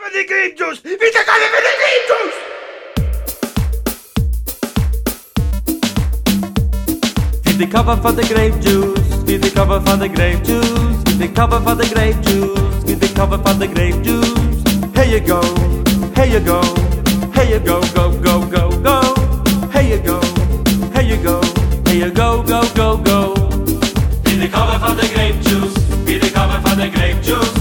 for the grape juice! Be the cover for the grape juice! Be the cover for the grape juice. Be the cover for the grape juice. Be the cover for the grape juice. Be the cover for the grape juice. Here you go. Here you go. Here you go. Go go go go. Here you go. Here you go. Here you go. Go go go. Be the cover for the grape juice. Be the cover for the grape juice.